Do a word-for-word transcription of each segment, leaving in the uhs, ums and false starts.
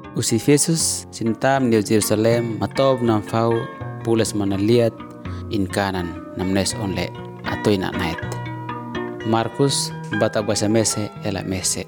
Usi Jesus sintam New Jerusalem matob nam fau pulas manaliat in kanan namnes onle atoy na night. Markus bata basa mese ela mese.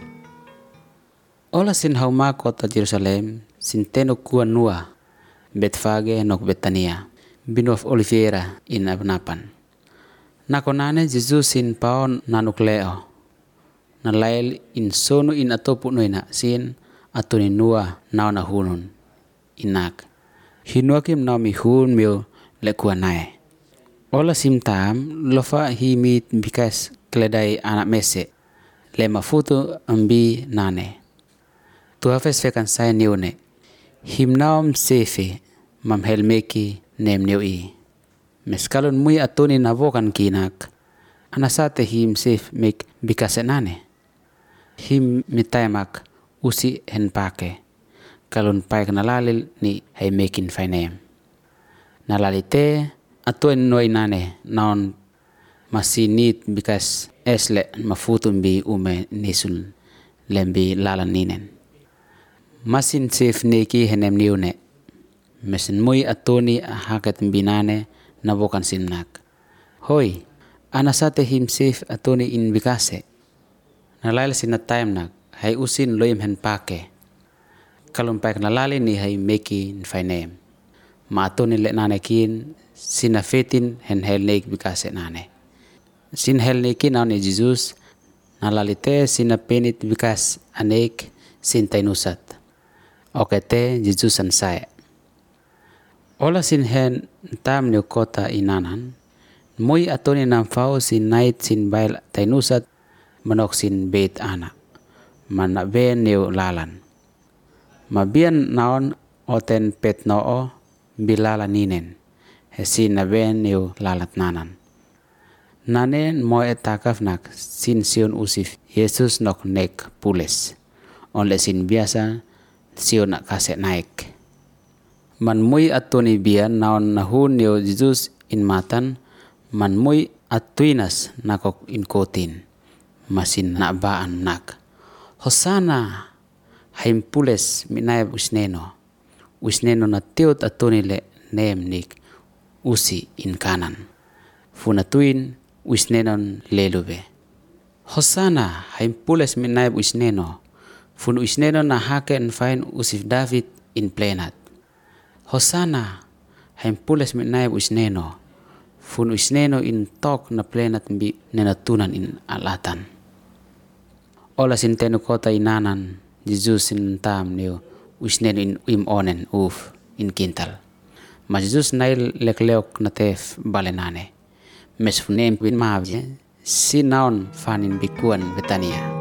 Ola sin hauma kota Jerusalem sinteno kuan nua Betfage nok Betania binof Oliveira in abnapan. Nakonane Jesus sin paon nanukleo. Nalail in sono in atopu noina sin atuni nua naona hunun inak. Hinuakim naomi hun mio lekuanae. Ola simtam lofa himit bikas keledai anak mese lema futu ambi nane. Tuhafes fekan saya niune. Himnaom sefe mam helmeki nem niui. Meskalon mui atuni navokan kinak. Anasate him sef mek bikase nane. Him mitaimak usi hen pake. Kalon paik nalalil ni hay mekin fainem. Nalalite atuen noi nane naon masinit bikas esle mafutum bi ume nisul lembi lalan ninen. Masin sef neki henem niune. Mesin mui atoni haket binane navokan simnak. Hoi, anasate him sef atoni in bikase. Nalail sinatayam nak hay usin loim hen pake. Kalon paik nalali ni hay meki fainem. Ma atoni le nane kin sinafetin hen hel neik bikase nane. Sin hel neiki naon ni Jesus nalalite sinapenit bikas anek sintainusat. Okete Jesus an saya. Ola sin hen tam ni kota inanan. Mui atoni nam fau sin night sin bail tainusat manok sin beit ana. Mana ben niu lalan. Mabian naon oten pet noo bilala ninen. Hesin na ben niu lalat nanan. Nanen mo etakaf nak sin sion usif Yesus nok nek pules. Onle sin biasa sion nak kase naik. Man mui atoni bian naon nahun niu Jesus in matan. Man mui atuinas nakok in kotin. Masin nabaan nak. Hosana haim pules minayab usneno. Usneno na tiot atoni le nem nik usi in kanan. Funatuin usnenon lelube. Hosana haim pules minayab usneno. Fun usneno na haken fain usif David in plenat. Hosana haim pules minayab usneno. Fun usneno in tok na plenat bi nenatunan in alatan. Ola sinteno kota inanan Jesus sin tam niu usneno in im onen uf in kintal. Ma Jesus nail lekleok na tef balenane. Mes funem bin maavje sinaon fanin bikuan Betania.